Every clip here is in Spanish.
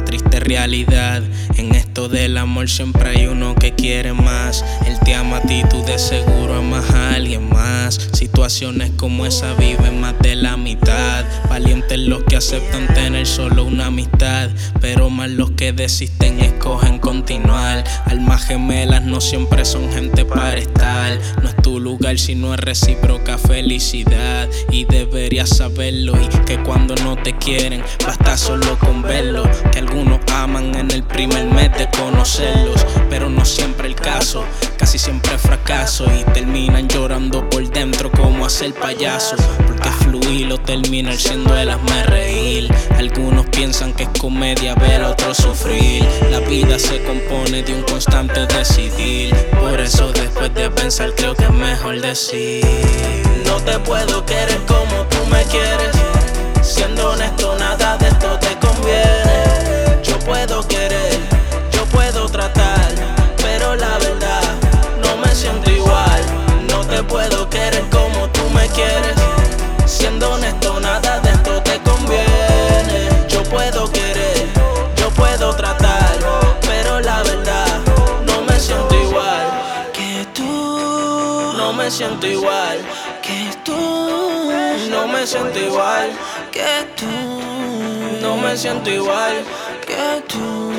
triste realidad. En esto del amor siempre hay uno que quiere más. Él te ama a ti, tú de seguro amas a alguien más. Situaciones como esa viven más de la mitad. Valientes los que aceptan tener solo una amistad, pero más los que desisten y escogen continuar. Almas gemelas no siempre son gente para estar. No es tu lugar si no es recíproca felicidad. Y deberías saberlo, y que cuando no te quieren basta solo con verlo. Que algunos aman en el primer mes de conocerlos, pero no siempre el caso. Casi siempre fracaso y terminan llorando por dentro como hacer payaso. Porque fluir o terminar siendo el hazme reír. Algunos piensan que es comedia ver a otros sufrir. La vida se compone de un constante decidir. Por eso después de pensar creo que es mejor decir: no te puedo querer como tú me quieres. Siendo honesto, nada de esto te conviene. Yo puedo querer, yo puedo tratar, pero la verdad no me siento igual. No te puedo querer como tú me quieres. Siendo honesto, nada de esto te conviene. Yo puedo querer, yo puedo tratar, pero la verdad no me siento igual que tú. No me siento igual que tú. No me siento igual que tú. No me siento igual que tú.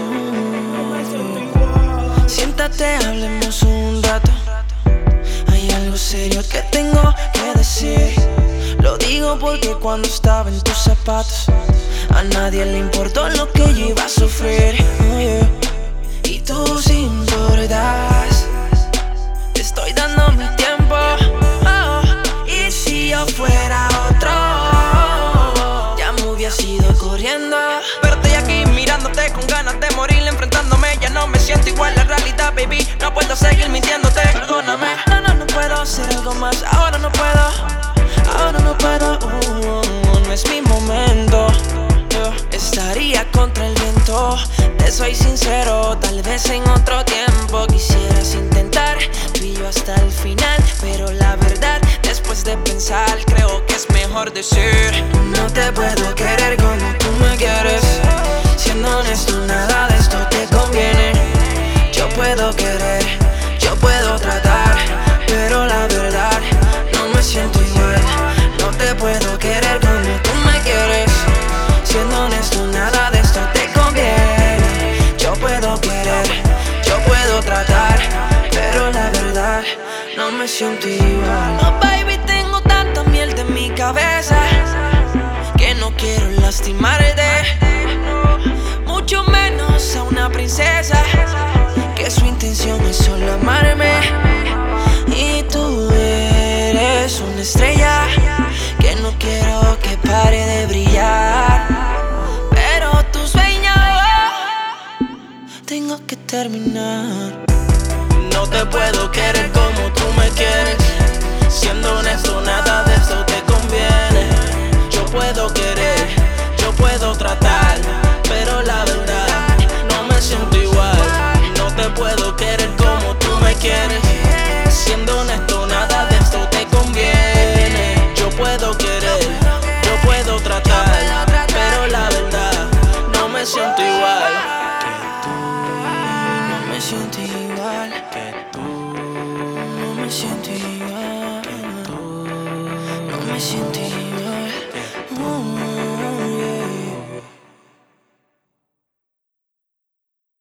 Siéntate, hablemos un rato. Hay algo serio que tengo que decir. Lo digo porque cuando estaba en tus zapatos a nadie le importó lo que yo iba a sufrir. Oh, yeah. Y tú sin importas, te estoy dando mi tiempo. Oh, y si yo fuera otro, ya me hubiese ido corriendo. Pero estoy aquí mirándote con ganas de morir, enfrentándome. Ya no me siento igual, la realidad, baby. No puedo seguir mintiéndote, perdóname. No puedo hacer algo más. Ahora no puedo, no es mi momento. Yo estaría contra el viento. Te soy sincero, tal vez en otro tiempo quisieras intentar tú y yo hasta el final, pero la verdad, después de pensar, creo que es mejor decir: no te puedo querer como tú me quieres. Siendo honesto, nada de esto te conviene. Yo puedo querer, yo puedo tratar, pero la verdad no me siento igual. No te puedo querer como tú me quieres. Siendo honesto, nada de esto te conviene. Yo puedo querer, yo puedo tratar, pero la verdad no me siento igual. Oh baby, tengo tanta miel en mi cabeza que no quiero lastimarte, mucho menos a una princesa que su intención es solo amarme. Y tú eres una estrella que no quiero que pare de brillar, pero tu sueño tengo que terminar. No te puedo querer como tú me quieres. Siendo honesto, nada de esto te conviene. Yo puedo querer, yo puedo tratar, pero la verdad no me siento igual. No te puedo querer como tú me quieres. Siendo honesto, nada de esto te conviene. Yo puedo querer, yo puedo tratar, pero la verdad no me siento igual que tú. No me siento igual Que tú, no me siento igual que tú. no me siento igual.